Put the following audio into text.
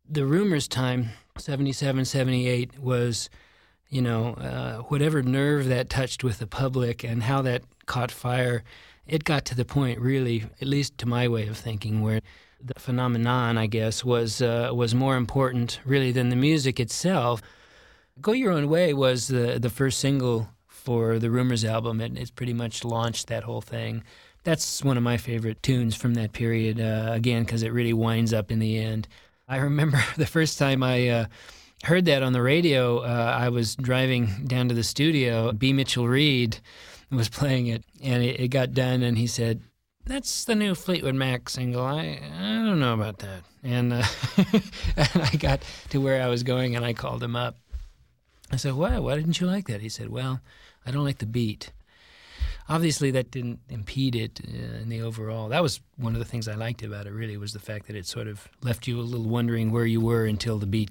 The Rumors time, 77, 78, was, whatever nerve that touched with the public and how that caught fire, it got to the point, really, at least to my way of thinking, where the phenomenon, I guess, was more important, really, than the music itself. Go Your Own Way was the first single for the Rumors album, and it's pretty much launched that whole thing. That's one of my favorite tunes from that period, again, because it really winds up in the end. I remember the first time I heard that on the radio, I was driving down to the studio. B. Mitchell Reed was playing it, and it got done, and he said, "That's the new Fleetwood Mac single. I don't know about that." And, and I got to where I was going, and I called him up. I said, why didn't you like that? He said, "Well, I don't like the beat." Obviously, that didn't impede it in the overall. That was one of the things I liked about it, really, was the fact that it sort of left you a little wondering where you were until the beat